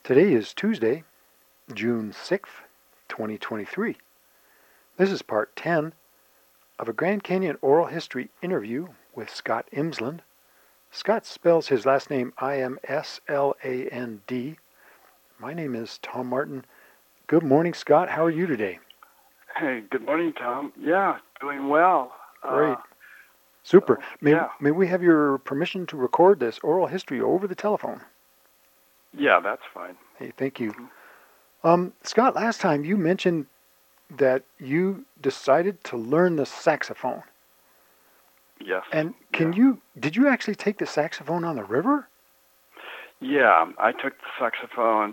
Today is Tuesday, June 6th, 2023. This is part 10 of a Grand Canyon oral history interview with Scott Imsland. Scott spells his last name Imsland. My name is Tom Martin. Good morning, Scott. How are you today? Hey, good morning, Tom. Yeah, doing well. Great. Super. May we have your permission to record this oral history over the telephone? Yeah, that's fine. Hey, thank you. Scott, last time you mentioned that you decided to learn the saxophone. Yes. And did you actually take the saxophone on the river? Yeah, I took the saxophone,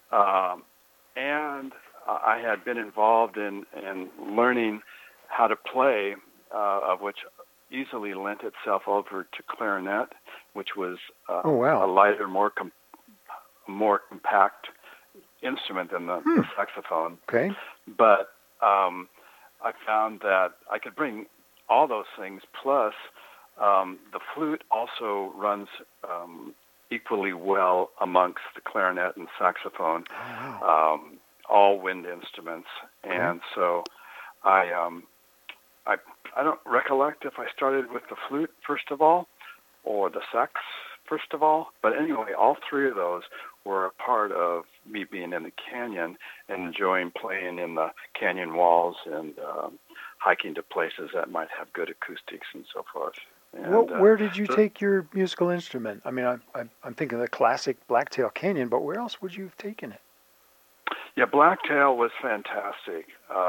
and I had been involved in learning how to play, of which easily lent itself over to clarinet, which was a lighter, more compact instrument than the saxophone. Okay. But I found that I could bring all those things, plus the flute also runs equally well amongst the clarinet and saxophone, all wind instruments. And so I don't recollect if I started with the flute first of all or the sax first of all, but anyway, all three of those were a part of me being in the canyon and enjoying playing in the canyon walls and hiking to places that might have good acoustics and so forth. And, where did you take your musical instrument? I mean, I'm thinking of the classic Blacktail Canyon, but where else would you have taken it? Yeah, Blacktail was fantastic,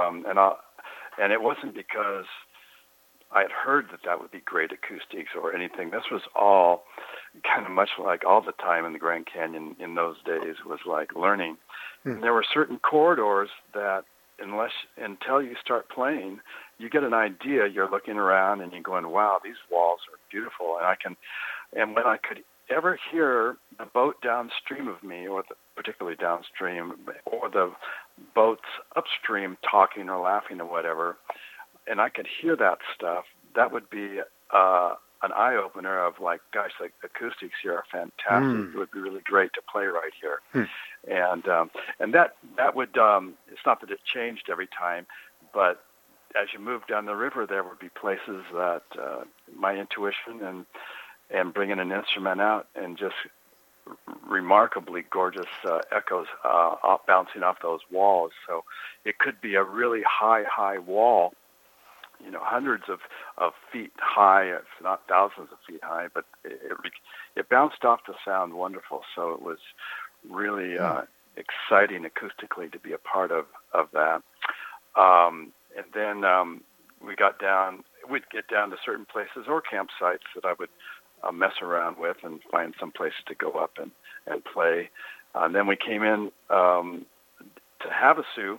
and it wasn't because I had heard that would be great acoustics or anything. This was all kind of much like all the time in the Grand Canyon in those days was like learning. And there were certain corridors that until you start playing, you get an idea. You're looking around and you're going, wow, these walls are beautiful. And when I could ever hear the boat downstream of me, or particularly downstream, or the boats upstream talking or laughing or whatever, and I could hear that stuff, that would be an eye-opener of like, gosh, the acoustics here are fantastic. It would be really great to play right here. And that would, it's not that it changed every time, but as you move down the river, there would be places that my intuition and bringing an instrument out and just remarkably gorgeous echoes bouncing off those walls. So it could be a really high wall, hundreds of feet high, if not thousands of feet high, but it bounced off the sound wonderful. So it was really exciting acoustically to be a part of that. And then we'd get down to certain places or campsites that I would mess around with and find some places to go up and play. And then we came in to Havasu,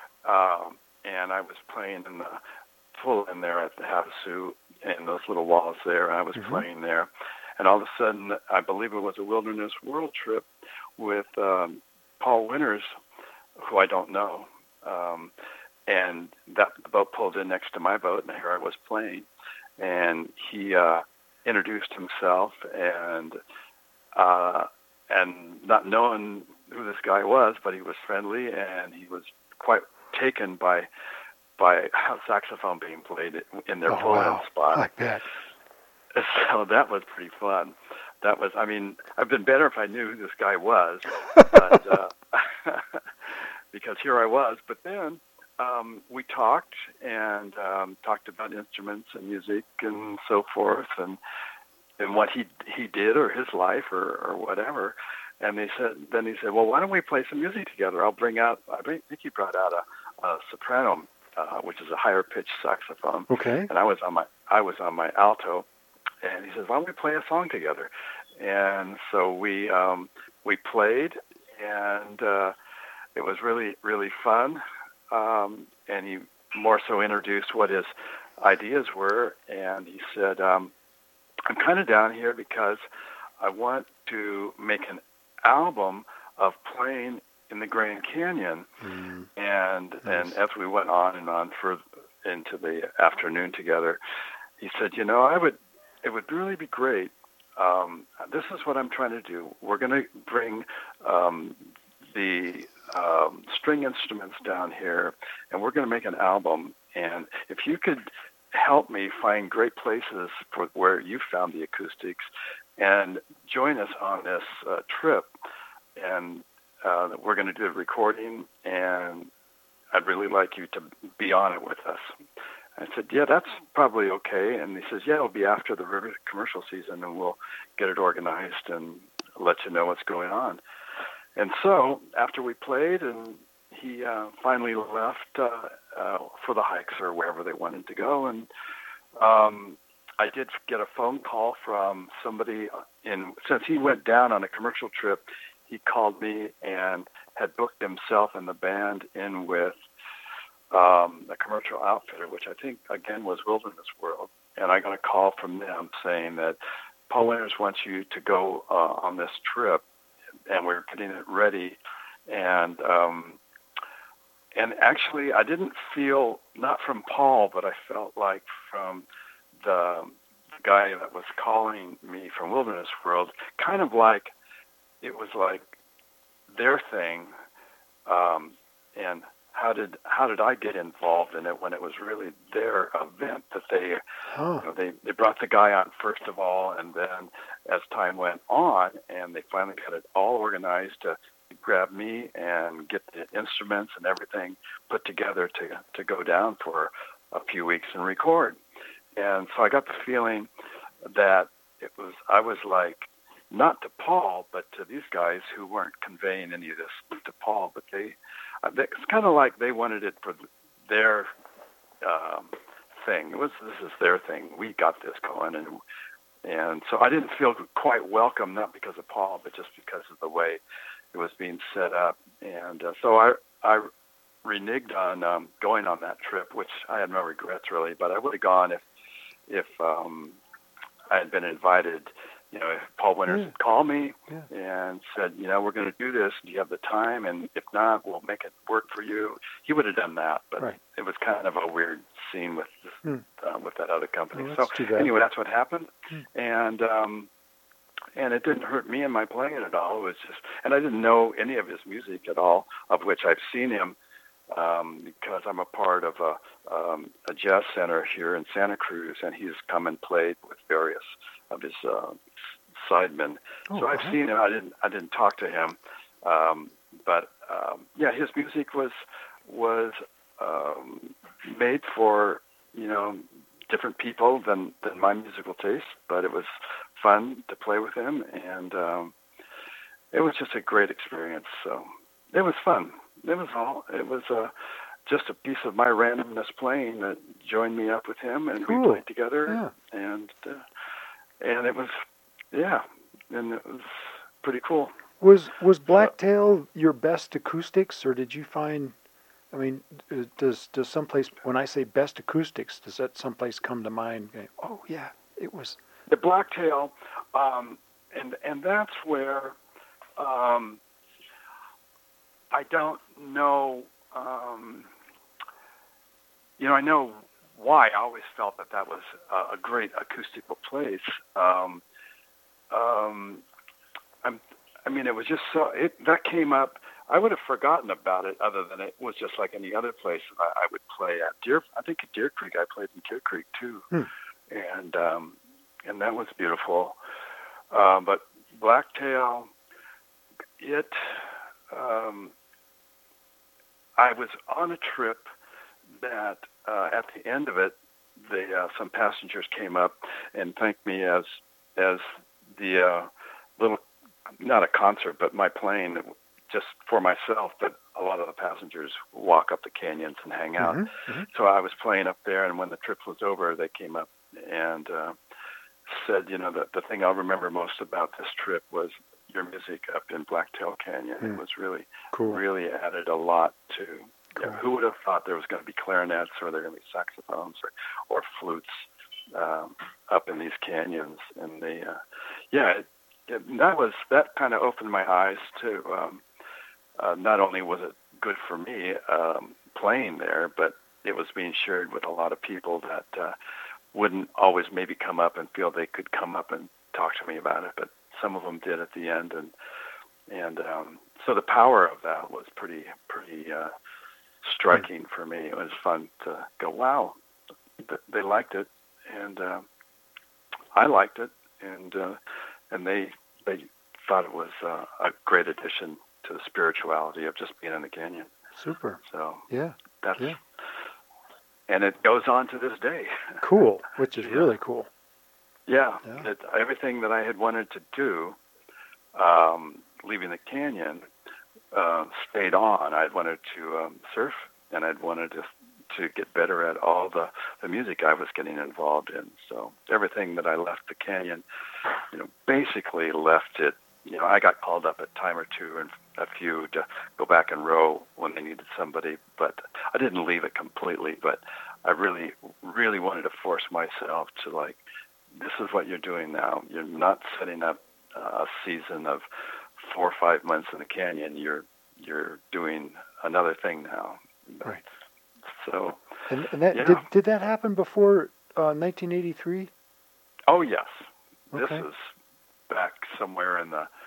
and I was playing in the full in there at the Havasu and those little walls there. I was playing there. And all of a sudden, I believe it was a Wilderness World Trip with Paul Winters, who I don't know. And the boat pulled in next to my boat, and here I was playing. And he introduced himself, and not knowing who this guy was, but he was friendly, and he was quite taken by saxophone being played in their pull-in spot. Like that. So that was pretty fun. I've been better if I knew who this guy was, but, because here I was. But then we talked and talked about instruments and music and so forth, and what he did or his life or whatever. And he said, well, why don't we play some music together? I think he brought out a soprano, which is a higher pitched saxophone. Okay. And I was on my alto, and he says, why don't we play a song together? And so we played, and it was really, really fun. And he more so introduced what his ideas were, and he said, I'm kind of down here because I want to make an album of playing in the Grand Canyon. And as we went on and on further into the afternoon together, he said, it would really be great. This is what I'm trying to do. We're going to bring the string instruments down here, and we're going to make an album. And if you could help me find great places for where you found the acoustics, and join us on this trip, and we're going to do a recording, and I'd really like you to be on it with us. I said, yeah, that's probably okay. And he says, yeah, it'll be after the river commercial season, and we'll get it organized and let you know what's going on. And so after we played, and he finally left for the hikes or wherever they wanted to go, and I did get a phone call from somebody since he went down on a commercial trip, he called me and had booked himself and the band in with a commercial outfitter, which I think, again, was Wilderness World. And I got a call from them saying that Paul Winters wants you to go on this trip, and we're getting it ready. And actually, I didn't feel, not from Paul, but I felt like from the guy that was calling me from Wilderness World, kind of like it was like their thing. And how did I get involved in it when it was really their event that they they brought the guy on first of all, and then as time went on and they finally got it all organized to grab me and get the instruments and everything put together to go down for a few weeks and record. And so I got the feeling that I was like, not to Paul, but to these guys who weren't conveying any of this to Paul, but it's kind of like they wanted it for their thing. This is their thing. We got this going, and so I didn't feel quite welcome, not because of Paul, but just because of the way it was being set up. And so I reneged on going on that trip, which I had no regrets really, but I would have gone if I had been invited. If Paul Winters had called me and said, we're going to do this, do you have the time? And if not, we'll make it work for you. He would have done that, but it was kind of a weird scene with that other company. Oh, so anyway, that's what happened. And it didn't hurt me in my playing at all. It was just, and I didn't know any of his music at all, of which I've seen him because I'm a part of a jazz center here in Santa Cruz, and he's come and played with various of his sidemen. So I've seen him. I didn't talk to him, but his music was made for different people than my musical taste. But it was fun to play with him, and it was just a great experience. So it was fun. It was just a piece of my randomness playing that joined me up with him, and we played together, and it was, and it was pretty cool. Was Blacktail your best acoustics, or did you find, I mean, does someplace, when I say best acoustics, does that someplace come to mind? Oh, yeah, it was. The Blacktail, and that's where, I don't know, I know why. I always felt that was a great acoustical place. It was just so, that came up. I would have forgotten about it other than it was just like any other place I would play at. I think at Deer Creek, I played in Deer Creek too. And that was beautiful. But Blacktail, I was on a trip that at the end of it, some passengers came up and thanked me as the little, not a concert, but my playing just for myself. But a lot of the passengers walk up the canyons and hang out. So I was playing up there, and when the trip was over, they came up and said, the thing I'll remember most about this trip was your music up in Blacktail Canyon. It was really cool. Really added a lot to. Cool. Who would have thought there was going to be clarinets, or there were going to be saxophones or flutes up in these canyons? And that kind of opened my eyes to. Not only was it good for me playing there, but it was being shared with a lot of people that wouldn't always maybe come up and feel they could come up and talk to me about it, but some of them did at the end, and so the power of that was pretty striking for me. It was fun to go, wow, they liked it, and I liked it, and they thought it was a great addition to the spirituality of just being in the canyon. Super. So yeah, that's yeah. And it goes on to this day. Cool, which is really cool. Yeah, everything that I had wanted to do, leaving the canyon, stayed on. I'd wanted to surf, and I'd wanted to get better at all the music I was getting involved in. So everything that I left the canyon, basically left it. I got called up a time or two and a few to go back and row when they needed somebody, but I didn't leave it completely. But I really, really wanted to force myself to this is what you're doing now. You're not setting up a season of 4 or 5 months in the canyon. You're doing another thing now. Right. So. And that did that happen before 1983? Oh yes. Okay. This is back somewhere in the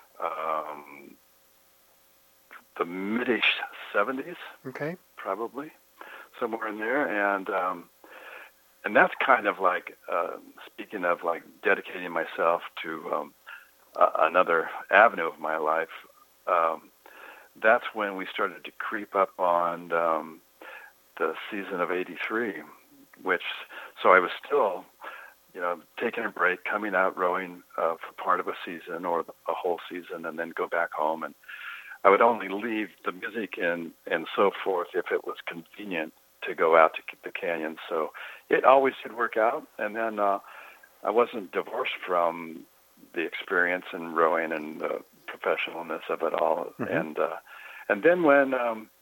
mid-ish 70s. Okay. Probably somewhere in there, and that's kind of like speaking of dedicating myself to another avenue of my life. That's when we started to creep up on the season of '83, so I was still, taking a break, coming out rowing for part of a season or a whole season, and then go back home. And I would only leave the music and so forth if it was convenient to go out to the canyon. So it always did work out. And then I wasn't divorced from the experience in rowing and the professionalness of it all. Mm-hmm. And then when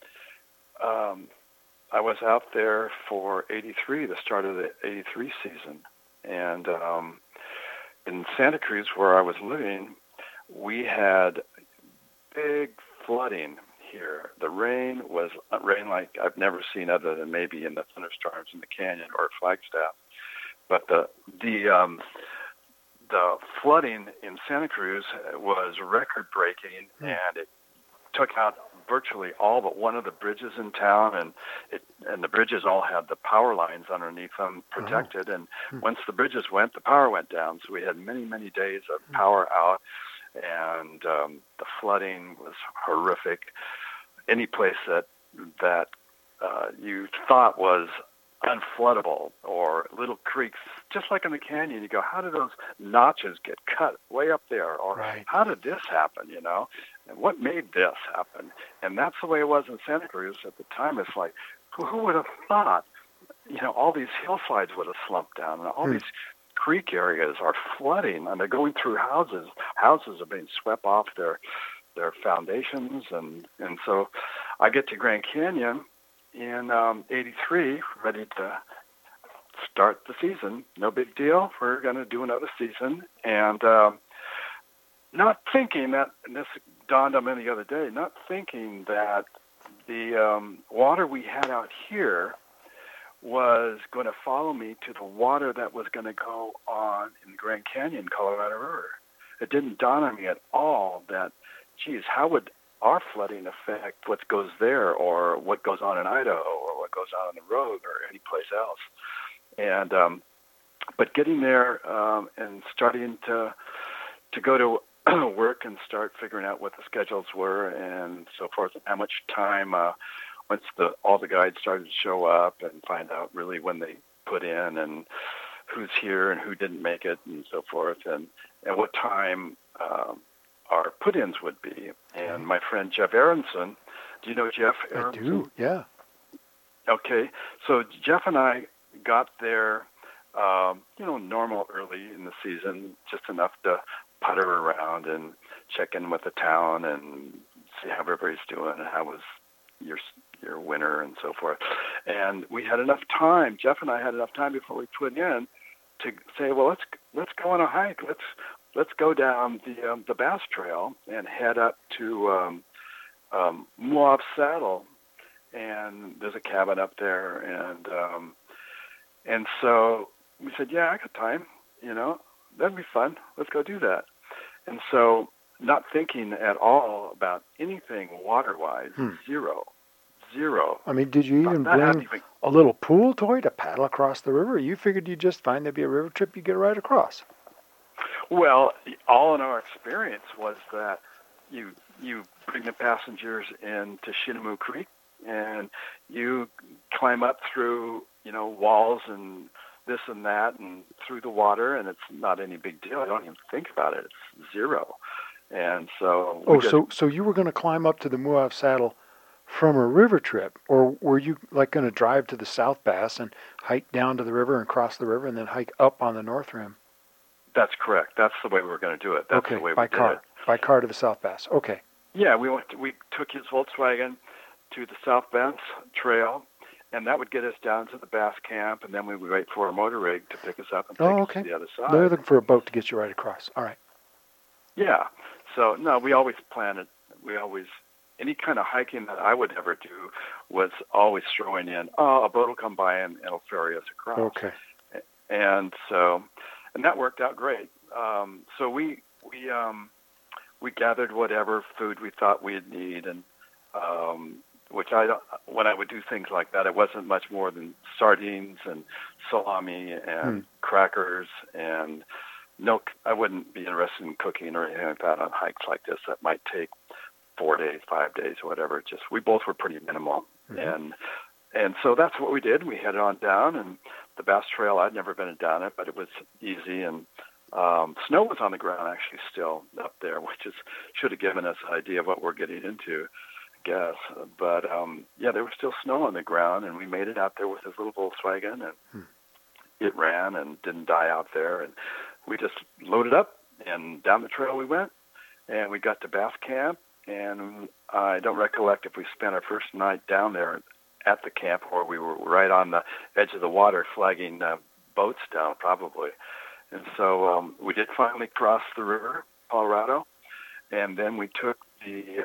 I was out there for '83, the start of the '83 season, and in Santa Cruz, where I was living, we had big flooding here. The rain was rain like I've never seen, other than maybe in the thunderstorms in the canyon or Flagstaff. But the flooding in Santa Cruz was record-breaking, and it took out virtually all but one of the bridges in town, and the bridges all had the power lines underneath them protected. And once the bridges went, the power went down. So we had many, many days of power out, and the flooding was horrific. Any place that you thought was unfloodable, or little creeks, just like in the canyon, you go, how did those notches get cut way up there? Or how did this happen, And what made this happen? And that's the way it was in Santa Cruz at the time. It's like, who would have thought, all these hillsides would have slumped down, and all these creek areas are flooding, and they're going through houses. Houses are being swept off their foundations, and so I get to Grand Canyon in '83, ready to start the season. No big deal. We're going to do another season. And not thinking that, and this dawned on me the other day, not thinking that the water we had out here was going to follow me to the water that was going to go on in the Grand Canyon, Colorado River. It didn't dawn on me at all that, geez, how would our flooding affect what goes there, or what goes on in Idaho, or what goes on the road, or any place else. And but getting there and starting to go to work and start figuring out what the schedules were and so forth, and how much time once all the guides started to show up, and find out really when they put in and who's here and who didn't make it and so forth, and what time our put-ins would be. And my friend Jeff Aronson, do you know Jeff Aronson? I do, yeah. Okay, so Jeff and I got there, normal early in the season, just enough to putter around and check in with the town and see how everybody's doing and how was your winter and so forth. And we had enough time, Jeff and I had enough time before we put in to say, well, let's go on a hike. Let's go down the Bass Trail and head up to Moab Saddle, and there's a cabin up there, and so we said, yeah, I got time, that'd be fun. Let's go do that. And so not thinking at all about anything water-wise. Zero. I mean, did you even bring a little pool toy to paddle across the river? You figured you'd just find there'd be a river trip, you get right across. Well, all in our experience was that you bring the passengers into Shinemu Creek, and you climb up through, walls and this and that, and through the water, and it's not any big deal. I don't even think about it. It's zero. And so... So you were going to climb up to the Muav Saddle from a river trip, or were you like going to drive to the South Bass and hike down to the river and cross the river and then hike up on the North Rim? That's correct. That's the way we were going to do it. That's the way by we car. did it. By car to the South Bass. Okay. Yeah, we took his Volkswagen to the South Bass Trail, and that would get us down to the Bass Camp, and then we would wait for a motor rig to pick us up and take us to the other side. They're looking for a boat to get you right across. All right. Yeah. So, no, we always planned it. Any kind of hiking that I would ever do was always throwing in, a boat will come by and it'll ferry us across. Okay. And that worked out great. So we gathered whatever food we thought we'd need, and when I would do things like that, it wasn't much more than sardines and salami and crackers, and no, I wouldn't be interested in cooking or anything like that on hikes like this. That might take 4 days, 5 days, whatever. We both were pretty minimal, and so that's what we did. We headed on down, and the Bass Trail, I'd never been down it, but it was easy, and snow was on the ground actually still up there, which should have given us an idea of what we're getting into, I guess. But there was still snow on the ground, and we made it out there with his little Volkswagen, and it ran and didn't die out there, and we just loaded up, and down the trail we went, and we got to Bass Camp, and I don't recollect if we spent our first night down there at the camp, or we were right on the edge of the water flagging boats down, probably. And so we did finally cross the river, Colorado, and then we took the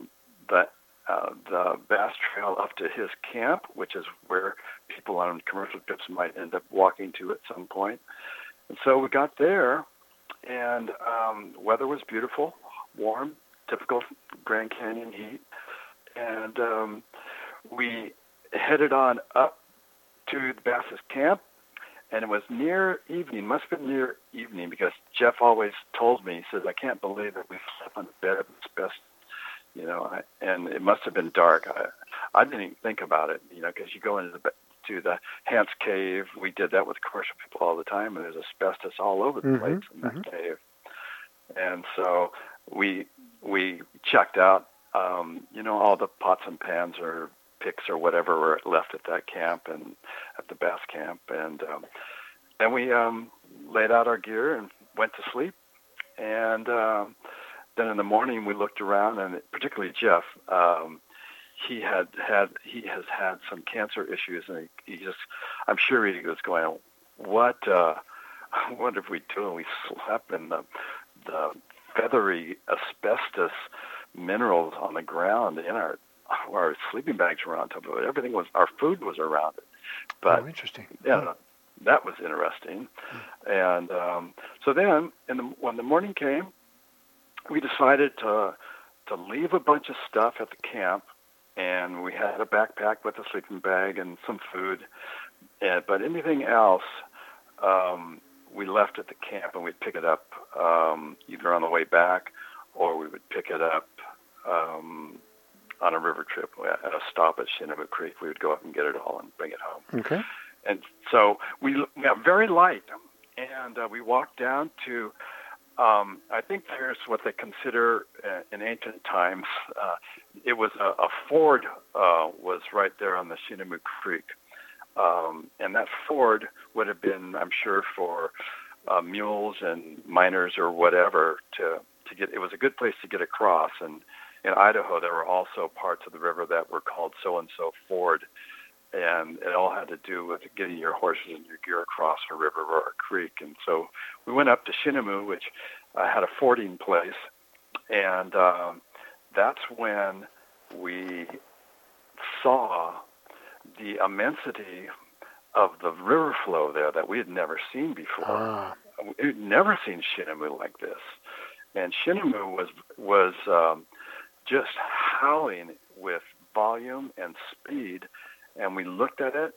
Bass Trail up to his camp, which is where people on commercial trips might end up walking to at some point. And so we got there, and weather was beautiful, warm, typical Grand Canyon heat, and we headed on up to the Bass's camp, and it was near evening, must have been near evening, because Jeff always told me, he says, I can't believe that we slept on the bed of asbestos, and it must have been dark. I didn't even think about it, because you go into the Hance Cave. We did that with commercial people all the time, and there's asbestos all over the place in that cave. And so we checked out, all the pots and pans or picks or whatever were left at that camp and at the Bass Camp. And then we laid out our gear and went to sleep. And then in the morning we looked around, and particularly Jeff, he has had some cancer issues, and I'm sure he was going, what did we do? And we slept in the feathery asbestos minerals on the ground, in our sleeping bags were on top of it. Our food was around it. But interesting. Yeah, that was interesting. And so then, when the morning came, we decided to leave a bunch of stuff at the camp, and we had a backpack with a sleeping bag and some food. But anything else, we left at the camp, and we'd pick it up either on the way back, or we would pick it up on a river trip at a stop at Shinemu Creek. We would go up and get it all and bring it home. Okay. And so we got very light, and we walked down to, I think there's what they consider in ancient times, it was a ford was right there on the Shinemu Creek. And that ford would have been, I'm sure, for mules and miners or whatever to get. It was a good place to get across. And in Idaho, there were also parts of the river that were called so-and-so ford, and it all had to do with getting your horses and your gear across a river or a creek. And so we went up to Shinemu, which had a fording place, and that's when we saw the immensity of the river flow there that we had never seen before. We'd never seen Shinemu like this. and Shinemu was just howling with volume and speed, and we looked at it,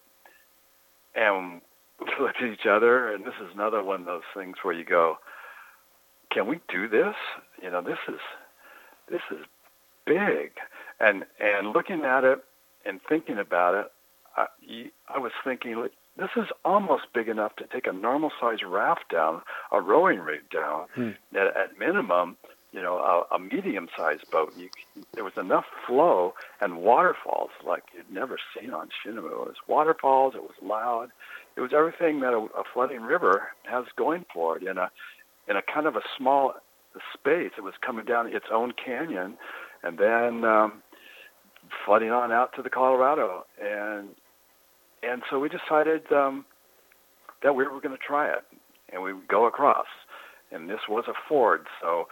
and we looked at each other, and this is another one of those things where you go, can we do this? You know, this is big. And looking at it and thinking about it, I was thinking, like, this is almost big enough to take a normal-sized raft down, a rowing rig down. At minimum, you know, a medium-sized boat. There was enough flow and waterfalls like you'd never seen on Shinemu. It was waterfalls. It was loud. It was everything that a flooding river has going for it in a kind of a small space. It was coming down its own canyon, and then flooding on out to the Colorado. And so we decided that we were going to try it, and we would go across. And this was a ford, so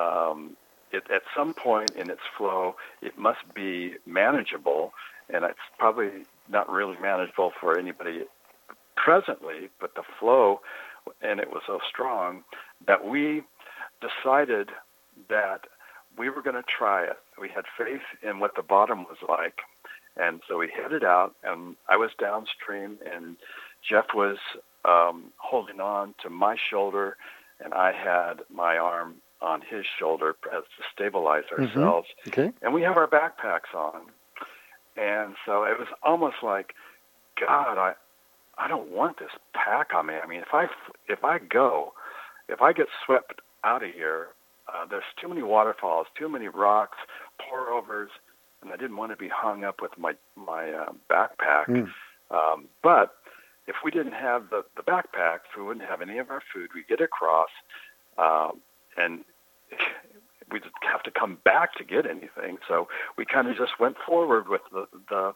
at some point in its flow, it must be manageable, and it's probably not really manageable for anybody presently, but the flow, and it was so strong that we decided that we were going to try it. We had faith in what the bottom was like, and so we headed out, and I was downstream, and Jeff was holding on to my shoulder, and I had my arm on his shoulder as to stabilize ourselves. Okay. And we have our backpacks on. And so it was almost like, God, I don't want this pack on me. I mean, if I get swept out of here, there's too many waterfalls, too many rocks, pour-overs, and I didn't want to be hung up with my backpack. But if we didn't have the backpacks, we wouldn't have any of our food. We'd get across, and we'd have to come back to get anything. So we kind of just went forward with the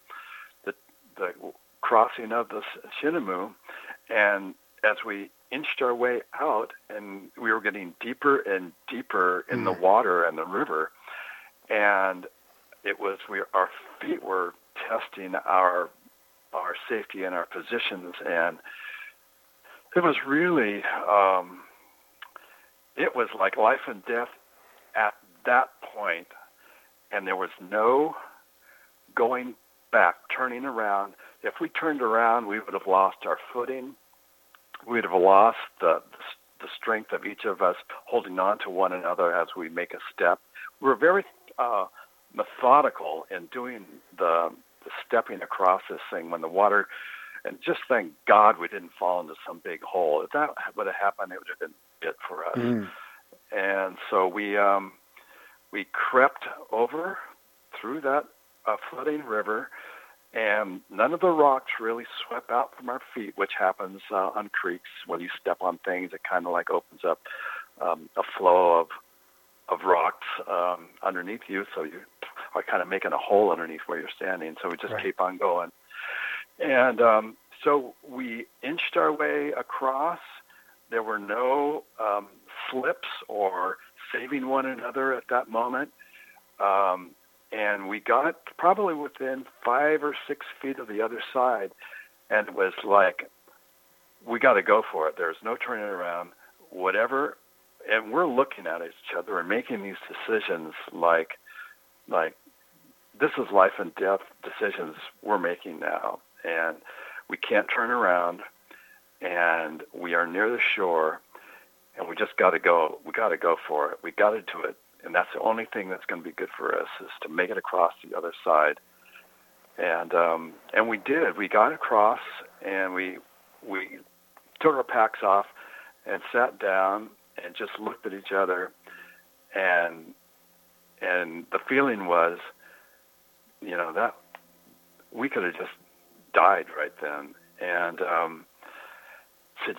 crossing of the Shinemu, and as we inched our way out, and we were getting deeper and deeper in the water and the river, and our feet were testing our safety and our positions, and it was really it was like life and death at that point, and there was no going back, turning around. If we turned around, we would have lost our footing. We would have lost the strength of each of us holding on to one another as we make a step. We were very methodical in doing the stepping across this thing when the water, and just thank God we didn't fall into some big hole. If that would have happened, it would have been it for us. And so we crept over through that flooding river, and none of the rocks really swept out from our feet, which happens on creeks. When you step on things, it kind of like opens up a flow of rocks underneath you, so you are kind of making a hole underneath where you're standing. So we just keep on going. And so we inched our way across. There were no slips or saving one another at that moment. And we got probably within 5 or 6 feet of the other side, and it was like, we got to go for it. There's no turning around, whatever. And we're looking at each other and making these decisions like this is life and death decisions we're making now. And we can't turn around, and we are near the shore, and we just got to go. We got to go for it. We got to do it. And that's the only thing that's going to be good for us, is to make it across the other side. And we did. We got across, and we took our packs off and sat down and just looked at each other. And the feeling was, that we could have just died right then. And said,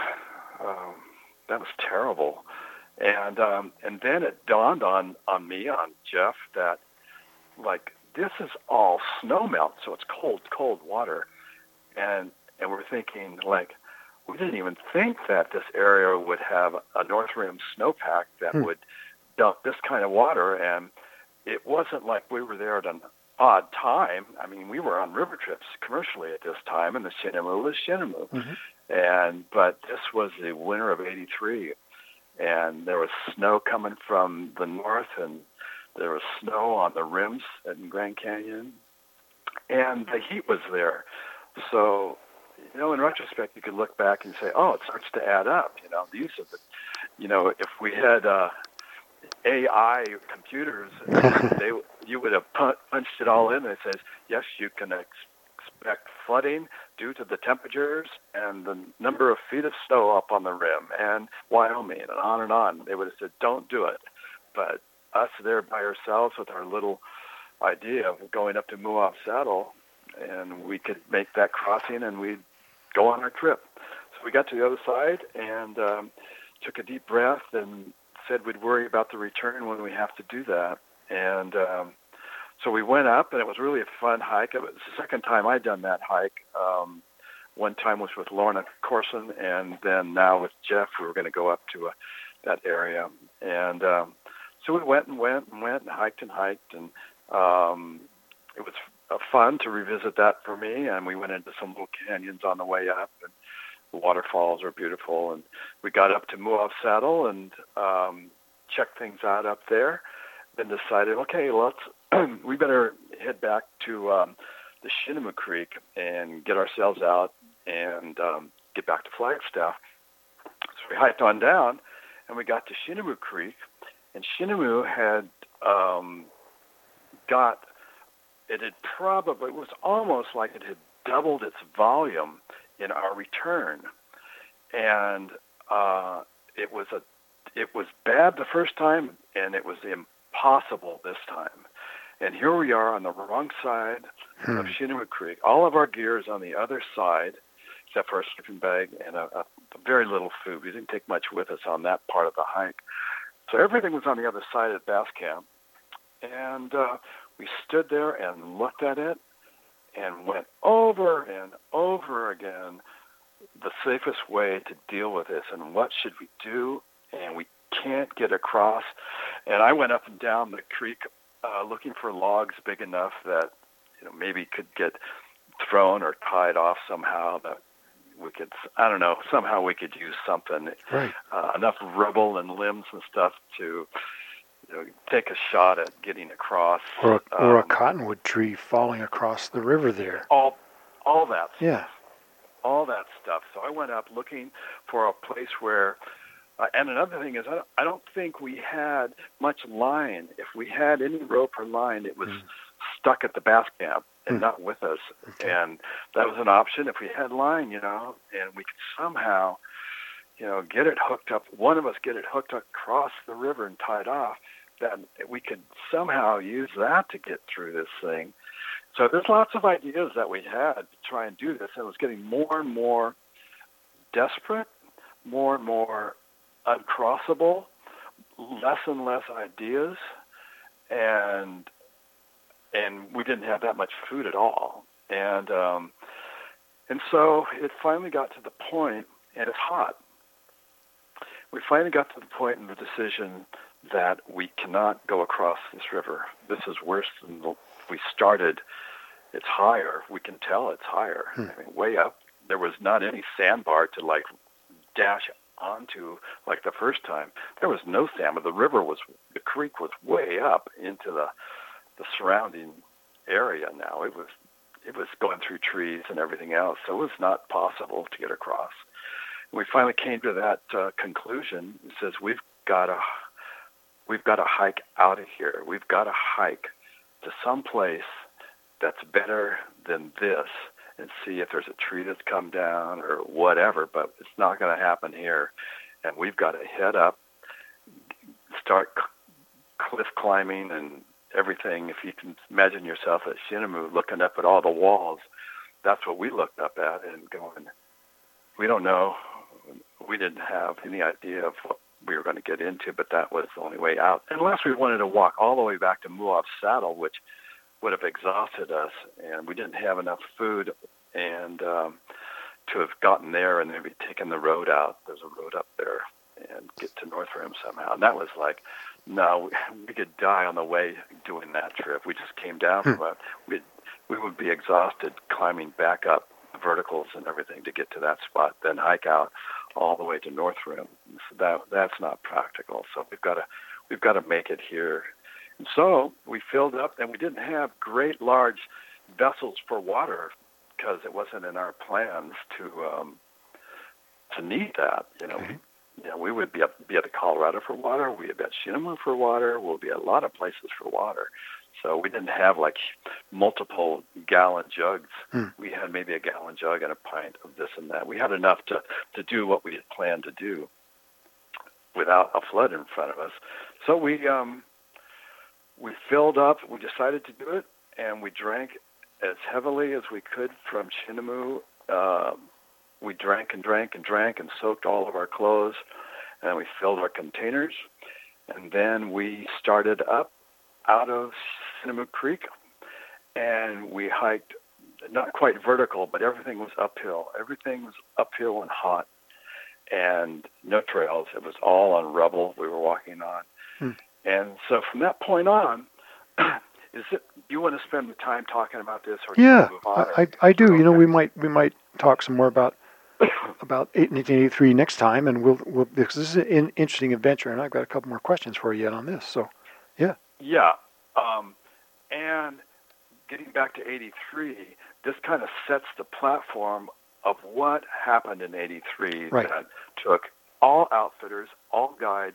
that was terrible. And then it dawned on me, on Jeff, that like this is all snow melt, so it's cold water, and we're thinking like we didn't even think that this area would have a North Rim snowpack that would dump this kind of water, and it wasn't like we were there at an odd time. I mean, we were on river trips commercially at this time, and the Shinemu was Shinemu, but this was the winter of '83. and there was snow coming from the north, and there was snow on the rims in Grand Canyon, and the heat was there. So, in retrospect, you could look back and say, oh, it starts to add up. These are the, if we had AI computers, you would have punched it all in, and it says, yes, you can expect flooding due to the temperatures and the number of feet of snow up on the rim and Wyoming, and on and on. They would have said, don't do it. But us there by ourselves with our little idea of going up to Muaf Saddle, and we could make that crossing, and we'd go on our trip. So we got to the other side and took a deep breath and said we'd worry about the return when we have to do that. And so we went up, and it was really a fun hike. It was the second time I'd done that hike. One time was with Lorna Corson, and then now with Jeff, we were going to go up to that area. And so we went and hiked, and it was fun to revisit that for me. And we went into some little canyons on the way up, and the waterfalls are beautiful. And we got up to Muaf Saddle and checked things out up there. Then decided, okay, we better head back to the Shinnemoo Creek and get ourselves out and get back to Flagstaff. So we hiked on down, and we got to Shinnemoo Creek, and Shinnemoo had it was almost like it had doubled its volume in our return, and it was bad the first time, and it was impossible this time. And here we are on the wrong side of Shinnemoo Creek. All of our gear is on the other side, except for a sleeping bag and a very little food. We didn't take much with us on that part of the hike. So everything was on the other side of Bass Camp. And we stood there and looked at it and went over and over again the safest way to deal with this and what should we do, and we can't get across. And I went up and down the creek looking for logs big enough that maybe could get thrown or tied off somehow, that we could, somehow we could use something, right. Enough rubble and limbs and stuff to take a shot at getting across. Or a cottonwood tree falling across the river there. All that stuff. Yeah. All that stuff. So I went up looking for a place where, and another thing is, I don't think we had much line. If we had any rope or line, it was stuck at the Bass Camp and not with us. Okay. And that was an option if we had line, and we could somehow, get it hooked up. One of us get it hooked up across the river and tied off. Then we could somehow use that to get through this thing. So there's lots of ideas that we had to try and do this. And it was getting more and more desperate, more and more uncrossable, less and less ideas, and we didn't have that much food at all. And so it finally got to the point, and it's hot. We finally got to the point in the decision that we cannot go across this river. This is worse than we started. It's higher. We can tell it's higher. I mean, way up. There was not any sandbar to dash onto like the first time. There was no sandbar. The creek was way up into the surrounding area now. It was going through trees and everything else, so it was not possible to get across. We finally came to that conclusion. It says we've got to hike out of here. We've got to hike to some place that's better than this and see if there's a tree that's come down or whatever, but it's not going to happen here. And we've got to head up, start cliff climbing and everything. If you can imagine yourself at Shinnemoo looking up at all the walls, that's what we looked up at and going, we don't know. We didn't have any idea of what we were going to get into, but that was the only way out. Unless we wanted to walk all the way back to Muaf Saddle, which would have exhausted us, and we didn't have enough food and to have gotten there and maybe taken the road out. There's a road up there and get to North Rim somehow. And that was like, no, we could die on the way doing that trip. We just came down from it. We would be exhausted climbing back up verticals and everything to get to that spot, then hike out all the way to North Rim. So that's not practical. So we've got to make it here. And so we filled up, and we didn't have great large vessels for water because it wasn't in our plans to need that. Okay. We would be at the Colorado for water. We'd be at Shinemu for water. We'll be at a lot of places for water. So we didn't have like multiple gallon jugs. We had maybe a gallon jug and a pint of this and that. We had enough to do what we had planned to do without a flood in front of us. So we filled up. We decided to do it, and we drank as heavily as we could from Shinemu. We drank and drank and drank and soaked all of our clothes, and we filled our containers, and then we started up out of Shinemu Creek, and we hiked, not quite vertical, but everything was uphill. Everything was uphill and hot, and no trails. It was all on rubble we were walking on. And so from that point on, you want to spend the time talking about this, or Yeah, move on? I do. Okay. We might talk some more about 1883 next time, and we'll because this is an interesting adventure, and I've got a couple more questions for you yet on this. So, yeah. Yeah, and getting back to 83, this kind of sets the platform of what happened in 83 Right. That took all outfitters, all guides.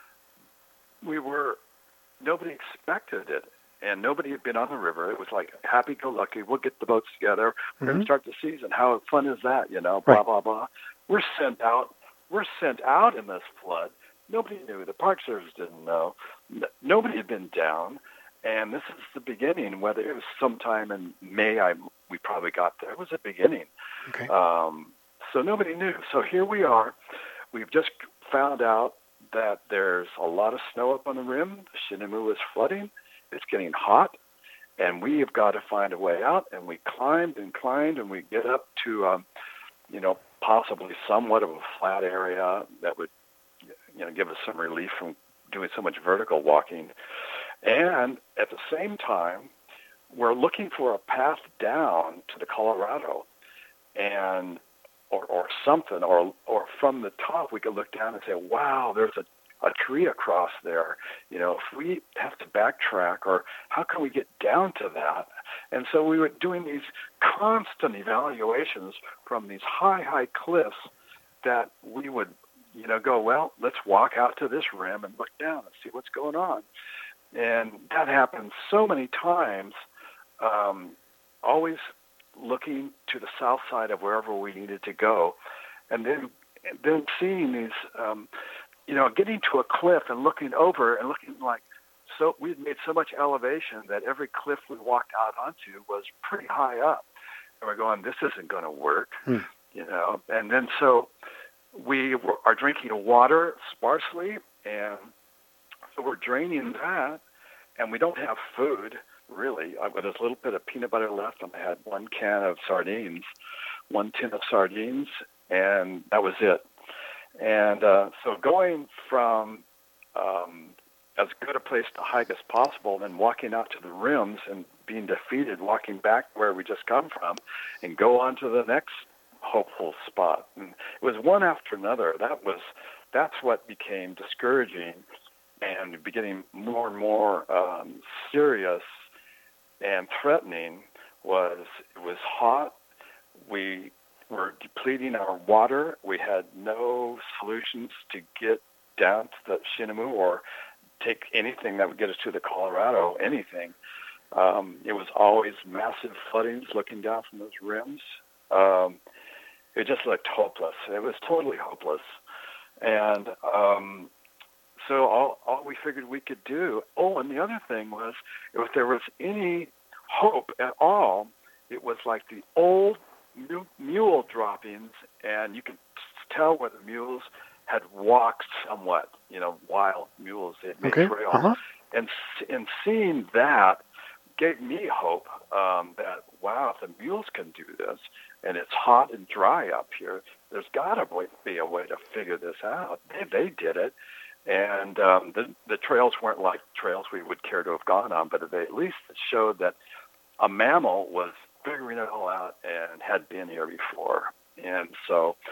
Nobody expected it, and nobody had been on the river. It was like happy-go-lucky. We'll get the boats together. We're going to start the season. How fun is that? Blah, Right. blah, blah. We're sent out in this flood. Nobody knew. The Park Service didn't know. Nobody had been down, and this is the beginning. Whether it was sometime in May, we probably got there. It was the beginning. Okay. So nobody knew. So here we are. We've just found out that there's a lot of snow up on the rim. The Shinemu is flooding. It's getting hot, and we have got to find a way out. And we climbed and climbed, and we get up to, possibly somewhat of a flat area that would, give us some relief from doing so much vertical walking. And at the same time, we're looking for a path down to the Colorado, and or something, or from the top we could look down and say, wow, there's a tree across there. If we have to backtrack, or how can we get down to that? And so we were doing these constant evaluations from these high cliffs that we would, go, well, let's walk out to this rim and look down and see what's going on. And that happened so many times, always looking to the south side of wherever we needed to go. And then seeing these, getting to a cliff and looking over and looking like, so we'd made so much elevation that every cliff we walked out onto was pretty high up. And we're going, this isn't going to work, And then so we are drinking water sparsely, and so we're draining that, and we don't have food, really. I've got a little bit of peanut butter left, and I had one tin of sardines, and that was it. And so going from as good a place to hike as possible, then walking out to the rims and being defeated, walking back where we just come from, and go on to the next hopeful spot. And it was one after another. That's what became discouraging and getting more and more serious and threatening. It was hot. We were depleting our water. We had no solutions to get down to the Shinemu or take anything that would get us to the Colorado, anything. It was always massive floodings looking down from those rims. It just looked hopeless. It was totally hopeless. And so all we figured we could do, and the other thing was, if there was any hope at all, it was like the old mule droppings, and you could tell where the mules had walked somewhat, wild mules. They had made trails. Uh-huh. And seeing that gave me hope that, wow, if the mules can do this, and it's hot and dry up here, there's got to be a way to figure this out. They did it. And the trails weren't like trails we would care to have gone on, but they at least showed that a mammal was figuring it all out and had been here before. And so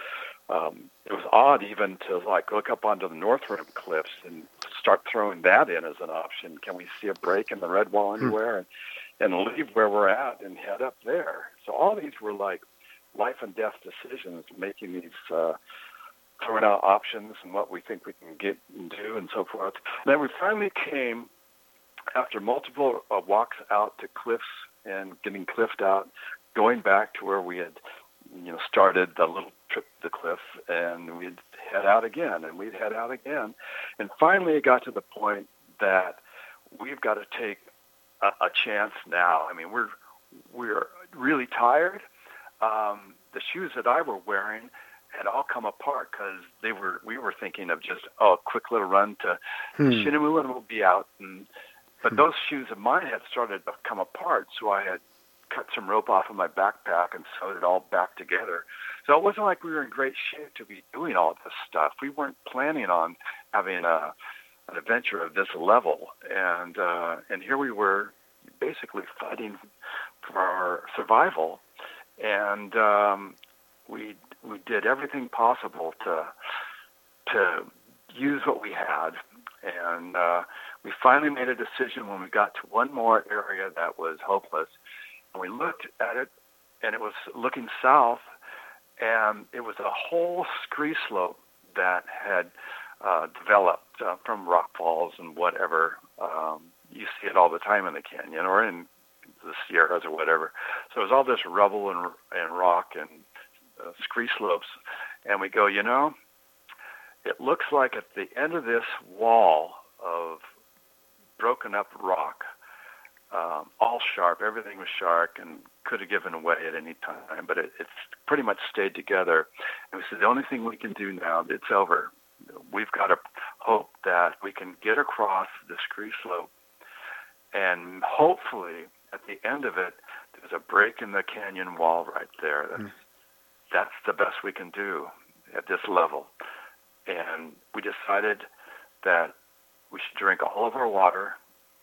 it was odd even to like look up onto the North Rim cliffs and start throwing that in as an option. Can we see a break in the red wall anywhere? And leave where we're at and head up there. So all these were like life and death decisions, making these throwing out options and what we think we can get and do and so forth. And then we finally came, after multiple walks out to cliffs and getting cliffed out, going back to where we had started the little trip to the cliff, and we'd head out again, and we'd head out again. And finally it got to the point that we've got to take a chance now. I mean, we're really tired. The shoes that I were wearing had all come apart because we were thinking of just a quick little run to Shinemu and we'll be out. But those shoes of mine had started to come apart, so I had cut some rope off of my backpack and sewed it all back together. So it wasn't like we were in great shape to be doing all this stuff. We weren't planning on having an adventure of this level, and here we were basically fighting for our survival, and we did everything possible to use what we had, and we finally made a decision when we got to one more area that was hopeless, and we looked at it, and it was looking south, and it was a whole scree slope that had developed from rock falls and whatever. You see it all the time in the canyon or in the Sierras or whatever. So it was all this rubble and rock and scree slopes. And we go, it looks like at the end of this wall of broken up rock, all sharp, everything was sharp and could have given away at any time, but it's pretty much stayed together. And we said, the only thing we can do now, it's over. We've got to hope that we can get across the scree slope, and hopefully at the end of it, there's a break in the canyon wall right there. That's the best we can do at this level. And we decided that we should drink all of our water.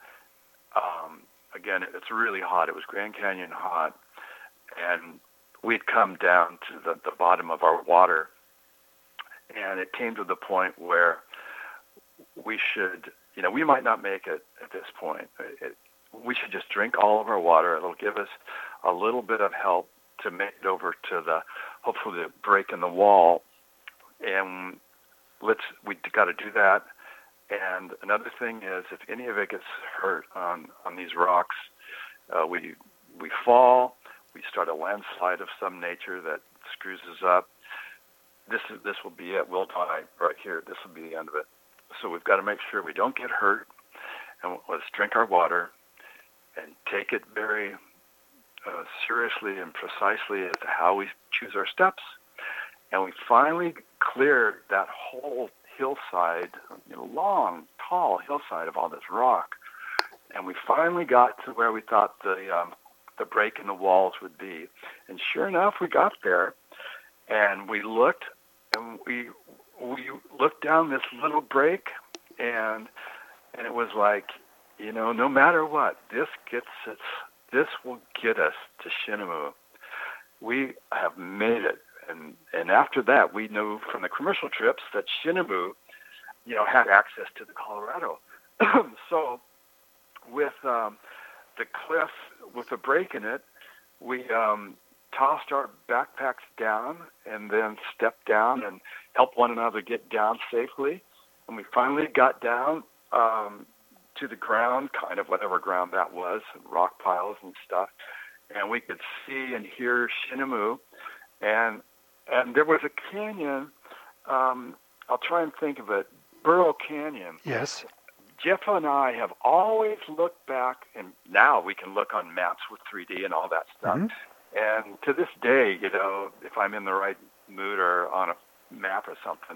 Again, it's really hot. It was Grand Canyon hot. And we'd come down to the bottom of our water. And it came to the point where we should, we might not make it at this point. We should just drink all of our water. It'll give us a little bit of help to make it over to hopefully the break in the wall. And we got to do that. And another thing is, if any of it gets hurt on these rocks, we fall, we start a landslide of some nature that screws us up. This will be it. We'll die right here. This will be the end of it. So we've got to make sure we don't get hurt, and let's drink our water and take it very seriously and precisely as to how we choose our steps. And we finally cleared that whole hillside, long, tall hillside of all this rock. And we finally got to where we thought the break in the walls would be. And sure enough, we got there, and we looked, and we looked down this little break, and it was like, no matter what, this will get us to Shinemu. We have made it. And after that, we knew from the commercial trips that Shinemu, had access to the Colorado. So with the cliff, with the break in it, we tossed our backpacks down and then stepped down and helped one another get down safely. And we finally got down to the ground, kind of whatever ground that was, rock piles and stuff. And we could see and hear Shinemu. And there was a canyon, I'll try and think of it, Burro Canyon. Yes. Jeff and I have always looked back, and now we can look on maps with 3D and all that stuff. Mm-hmm. And to this day, if I'm in the right mood or on a map or something,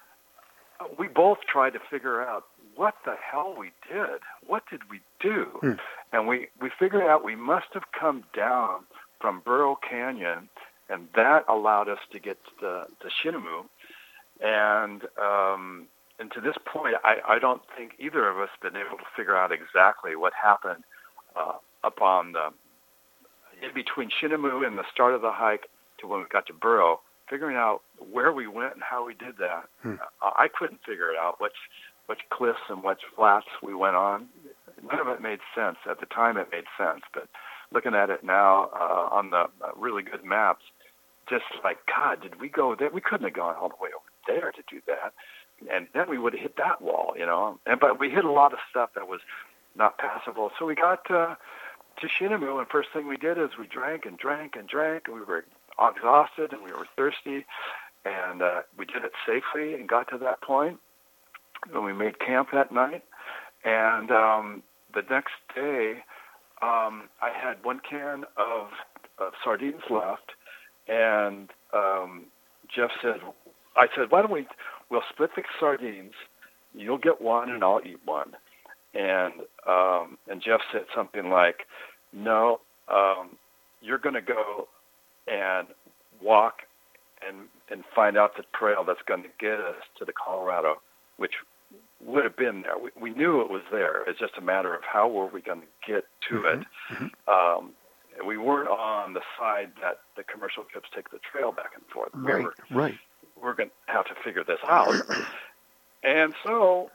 we both try to figure out what the hell we did. What did we do? Mm. And we figured out we must have come down from Burro Canyon, and that allowed us to get to Shinemu. And to this point, I don't think either of us been able to figure out exactly what happened up on in between Shinemu and the start of the hike to when we got to Burro. figuring out where we went and how we did that. I couldn't figure it out, which cliffs and which flats we went on. None of it made sense. At the time, it made sense, but looking at it now on the really good maps, just like, God, did we go there? We couldn't have gone all the way over there to do that. And then we would have hit that wall, but we hit a lot of stuff that was not passable. So we got to Shinamue, and first thing we did is we drank and drank and drank, and we were exhausted and we were thirsty, and we did it safely and got to that point. And we made camp that night, and the next day I had one can of sardines left, and Jeff said, I said, why don't we'll split the sardines, you'll get one and I'll eat one. And Jeff said something like, no, you're going to go and walk and find out the trail that's going to get us to the Colorado, which would have been there. We knew it was there. It's just a matter of how were we going to get to it. We weren't on the side that the commercial trips take the trail back and forth. Right. We're going to have to figure this out. And so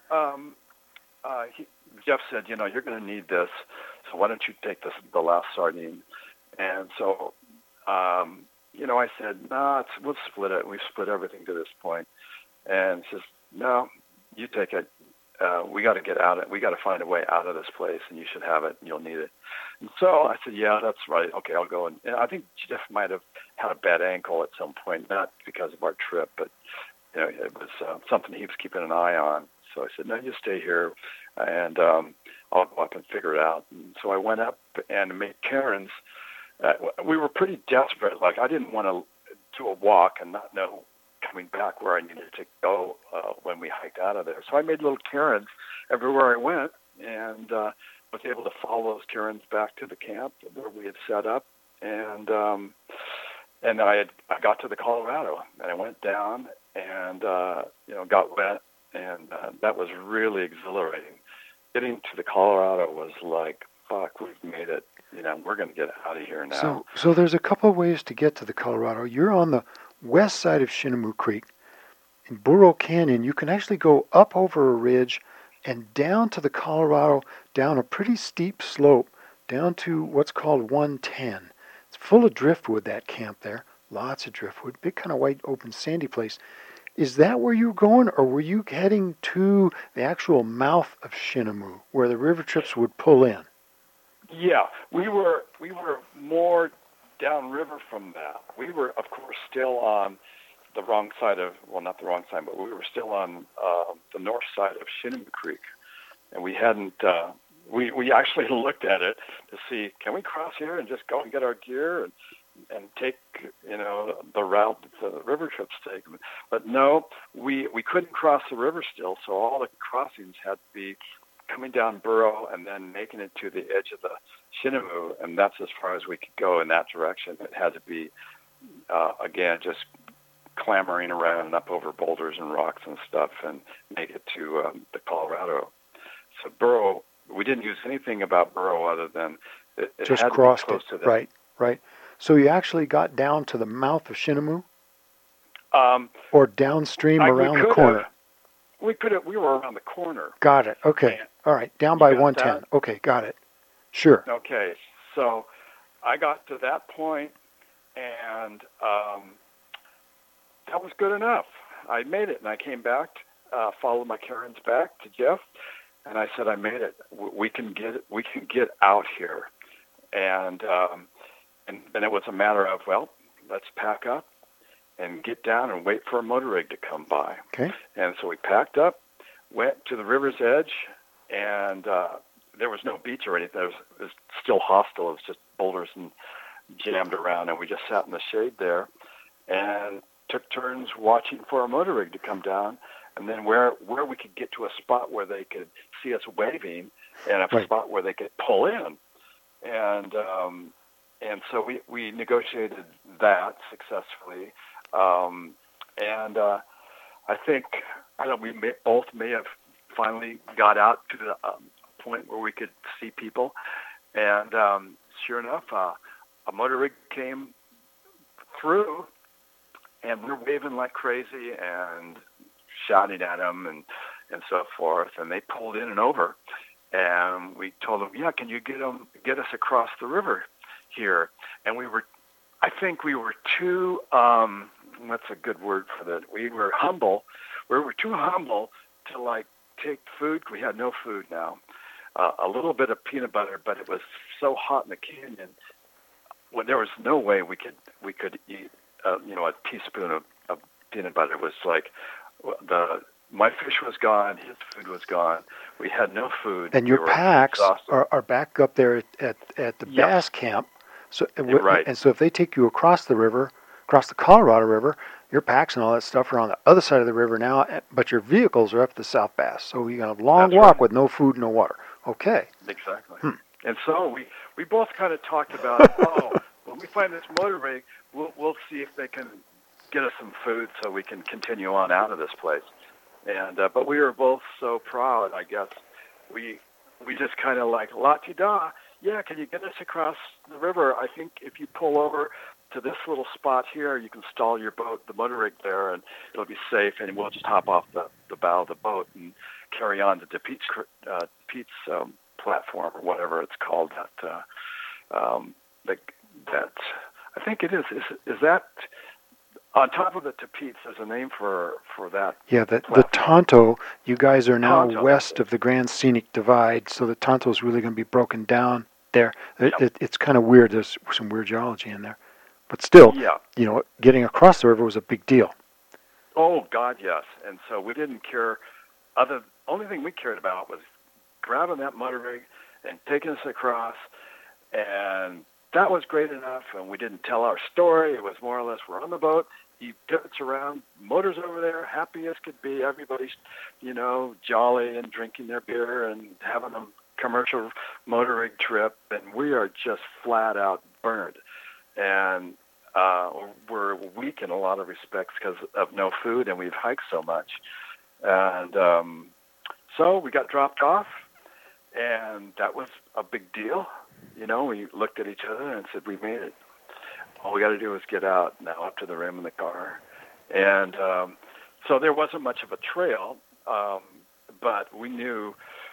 Jeff said, you're going to need this, so why don't you take the last sardine? And so, I said, no, we'll split it. We've split everything to this point. And he says, no, you take it. We got to get out. We got to find a way out of this place, and you should have it, and you'll need it. And so I said, yeah, that's right. Okay, I'll go. And I think Jeff might have had a bad ankle at some point, not because of our trip, but it was something he was keeping an eye on. So I said, no, you stay here, and I'll go up and figure it out. And so I went up and made cairns. We were pretty desperate. Like, I didn't want to do a walk and not know coming back where I needed to go when we hiked out of there. So I made little cairns everywhere I went, and was able to follow those cairns back to the camp where we had set up. And I got to the Colorado, and I went down and got wet, and that was really exhilarating. Getting to the Colorado was like, fuck, we've made it. We're going to get out of here now. So there's a couple of ways to get to the Colorado. You're on the west side of Shinamue Creek. In Burro Canyon, you can actually go up over a ridge and down to the Colorado, down a pretty steep slope, down to what's called 110. It's full of driftwood, that camp there. Lots of driftwood. Big kind of white, open, sandy place. Is that where you were going, or were you heading to the actual mouth of Shinamue, where the river trips would pull in? Yeah, we were more downriver from that. We were, of course, still on the wrong side of, well, not the wrong side, but we were still on the north side of Shinamue Creek. And we hadn't, we actually looked at it to see, can we cross here and just go and get our gear and take, the route that the river trips take? But no, we couldn't cross the river still, so all the crossings had to be coming down Burro and then making it to the edge of the Shinamue, and that's as far as we could go in that direction. It had to be, again, just clambering around up over boulders and rocks and stuff and make it to the Colorado. So Burro, we didn't use anything about Burro other than it just had crossed to be close it. to that. Right. So you actually got down to the mouth of Shinamue? Or downstream around the corner? We were around the corner. Got it. Okay. All right. Down by 110. That? Okay. Got it. Sure. Okay. So I got to that point, and that was good enough. I made it, and I came back, followed my cairns back to Jeff, and I said, I made it. We can get out here. And then it was a matter of, well, let's pack up and get down and wait for a motor rig to come by. Okay. And so we packed up, went to the river's edge, and there was no beach or anything. It was still hostile. It was just boulders and jammed around, and we just sat in the shade there and took turns watching for a motor rig to come down, and then where we could get to a spot where they could see us waving and a spot where they could pull in. And so we negotiated that successfully. I think we both may have finally got out to the point where we could see people. And sure enough, a motor rig came through, and we're waving like crazy and shouting at them and so forth. And they pulled in and over, and we told them, yeah, can you get us across the river here? And I think we were too, what's a good word for that? We were humble. We were too humble to like take food. We had no food now. A little bit of peanut butter, but it was so hot in the canyon. Well, there was no way we could eat, a teaspoon of peanut butter. It was like my fish was gone, his food was gone. We had no food. And your packs are back up there at the Bass camp. So right. And so if they take you across the river, across the Colorado River, your packs and all that stuff are on the other side of the river now, but your vehicles are up the South Bass. So you got a long walk with no food, no water. Okay. Exactly. And so we both kind of talked about, when we find this motor rig, we'll see if they can get us some food so we can continue on out of this place. And but we were both so proud, I guess. We just kind of like, la-ti-da, yeah, can you get us across the river? I think if you pull over to this little spot here, you can stall your boat, the motor rig there, and it'll be safe, and we'll just hop off the bow of the boat and carry on to Pete's platform or whatever it's called. That I think it is. Is that on top of the Tapeats? There's a name for that. Yeah, the Tonto. You guys are now west of the Grand Scenic Divide, so the Tonto is really going to be broken down there. It's kind of weird. There's some weird geology in there, but still, getting across the river was a big deal. Oh God, yes. And so we didn't care. Only thing we cared about was grabbing that motor rig and taking us across, and that was great enough. And we didn't tell our story. It was more or less, we're on the boat, he pivots around, motors over there, happy as could be. Everybody's, jolly and drinking their beer and having a commercial motor rig trip, and we are just flat out burned. And we're weak in a lot of respects because of no food, and we've hiked so much. And so we got dropped off, and that was a big deal. We looked at each other and said, we made it. All we got to do is get out now up to the rim in the car. And so there wasn't much of a trail, but we knew,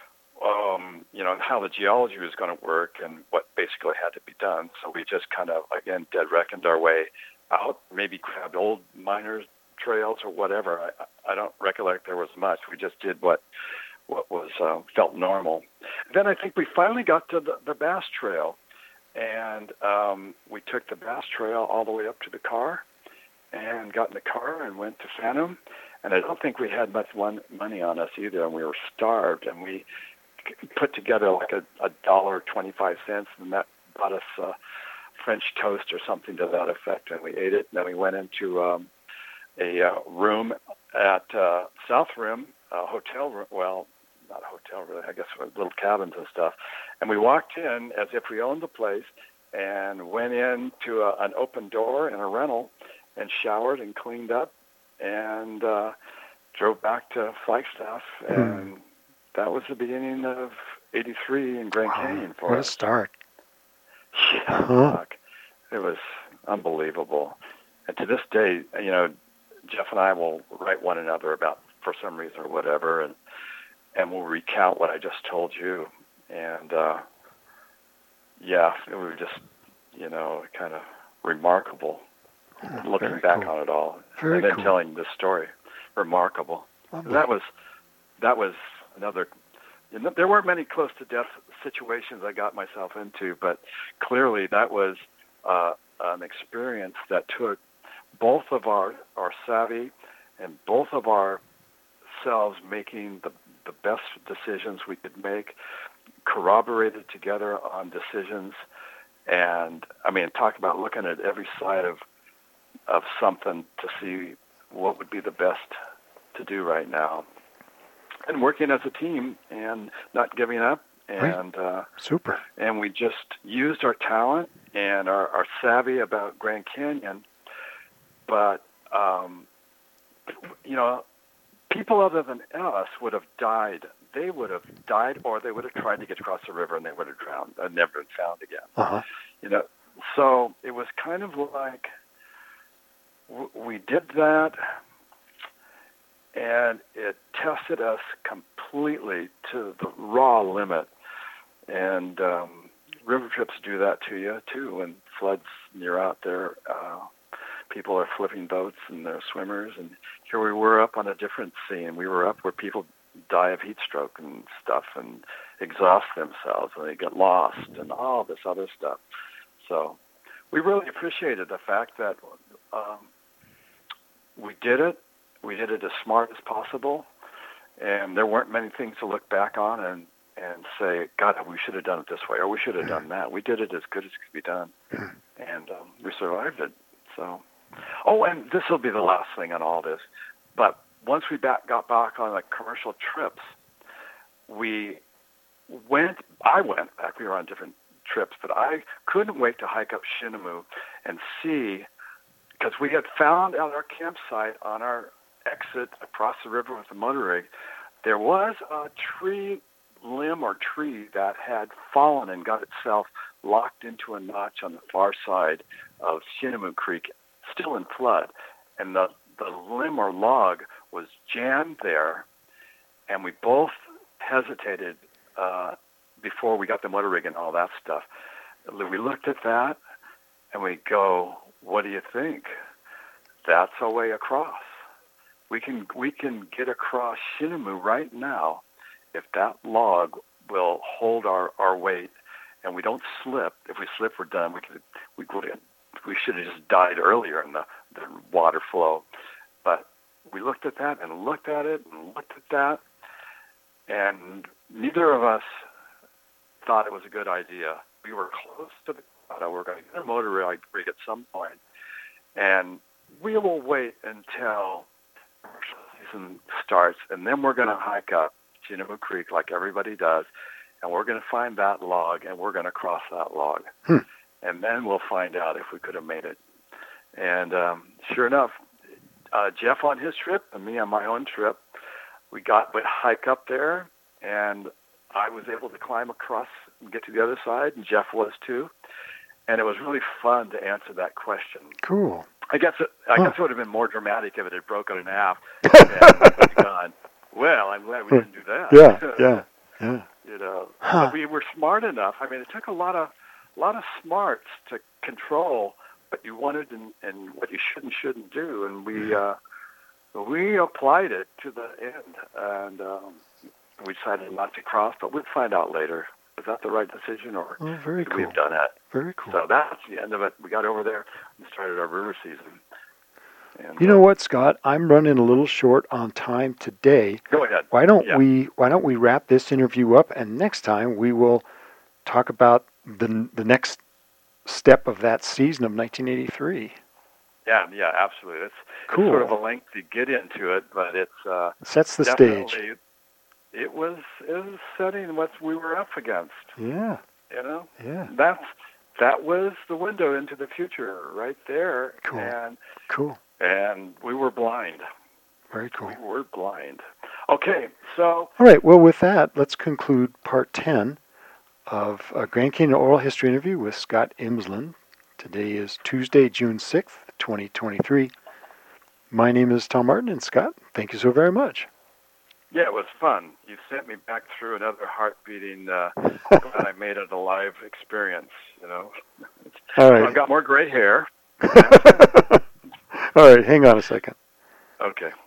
how the geology was going to work and what basically had to be done. So we just kind of, again, dead reckoned our way out, maybe grabbed old miners' trails or whatever. I don't recollect there was much. We just did what was felt normal. Then I think we finally got to the Bass Trail, and we took the Bass Trail all the way up to the car and got in the car and went to Phantom. And I don't think we had much money on us either, and we were starved. And we put together like $1.25, and that bought us French toast or something to that effect, and we ate it. And then we went into a room at South Rim, a hotel room. Well, not a hotel, really. I guess little cabins and stuff. And we walked in as if we owned the place, and went into an open door in a rental, and showered and cleaned up, and drove back to Flagstaff. And that was the beginning of '83 in Grand Canyon for us. What a start! Yeah, it was unbelievable. And to this day, Jeff and I will write one another about, for some reason or whatever, and we'll recount what I just told you. And it was just, kind of remarkable looking back on it all. And then telling this story. Remarkable. That was another. There weren't many close to death situations I got myself into, but clearly that was an experience that took both of our savvy and both of ourselves making the best decisions we could make, corroborated together on decisions. And talk about looking at every side of something to see what would be the best to do right now, and working as a team and not giving up. And super. And we just used our talent and our savvy about Grand Canyon. But people other than us would have died. They would have died, or they would have tried to get across the river and they would have drowned and never been found again. Uh-huh. So it was kind of like we did that, and it tested us completely to the raw limit. And river trips do that to you too. When floods, and you're out there, people are flipping boats and they're swimmers. And here we were up on a different scene. We were up where people die of heat stroke and stuff and exhaust themselves and they get lost and all this other stuff. So we really appreciated the fact that we did it. We did it as smart as possible, and there weren't many things to look back on and say, God, we should have done it this way, or we should have done that. We did it as good as could be done, and we survived it. So, and this will be the last thing on all this, but once we got back on the commercial trips, I went back. We were on different trips, but I couldn't wait to hike up Shinemu and see, because we had found at our campsite on our exit across the river with the motor rig, there was a limb or tree that had fallen and got itself locked into a notch on the far side of Shinemu Creek, still in flood. And the limb or log was jammed there, and we both hesitated before we got the motor rig and all that stuff. We looked at that, and we go, what do you think? That's a way across. We can get across Shinemu right now if that log will hold our weight and we don't slip. If we slip, we're done. We should have just died earlier in the water flow. But we looked at that and looked at it and looked at that, and neither of us thought it was a good idea. We were close to the Colorado. We're going to get a motor rig at some point, and we will wait until commercial season starts, and then we're going to hike up Shinemu Creek like everybody does, and we're going to find that log, and we're going to cross that log. And then we'll find out if we could have made it. And sure enough, Jeff on his trip and me on my own trip, we hike up there, and I was able to climb across and get to the other side, and Jeff was too. And it was really fun to answer that question. Cool. I guess it would have been more dramatic if it had broken in half and gone, well, I'm glad we didn't do that. Yeah. You know, but we were smart enough. I mean, it took a lot of smarts to control what you wanted and what you shouldn't do, and we applied it to the end, and we decided not to cross, but we'll find out later. Was that the right decision, or very cool. We've done it? Very cool. So that's the end of it. We got over there and started our river season. And, you know what, Scott? I'm running a little short on time today. Go ahead. Why don't we wrap this interview up, and next time we will talk about the next step of that season of 1983. Yeah, absolutely. It's sort of a lengthy get into it, but it's sets the stage. It was setting what we were up against. Yeah. You know? Yeah. That was the window into the future right there. Cool. And we were blind. Very cool. We were blind. Okay, so... All right, well, with that, let's conclude part 10 of a Grand Canyon Oral History interview with Scott Imsland. Today is Tuesday, June 6th, 2023. My name is Tom Martin, and Scott, thank you so very much. Yeah, it was fun. You sent me back through another heart-beating, glad I made it a live experience, you know. All right. I've got more gray hair. All right, hang on a second. Okay.